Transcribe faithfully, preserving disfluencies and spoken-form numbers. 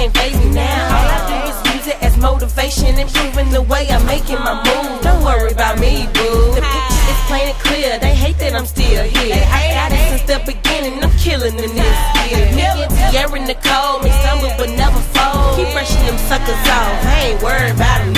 can't phase me now. All I do is use it as motivation, improving the way I'm making my moves. Don't worry about me, boo. The picture is plain and clear. They hate that I'm still here. I got it since the beginning. I'm killing in this. Yeah, me and Tierra Nicole may stumble but never fold. Keep brushing them suckers off. I ain't worried about them.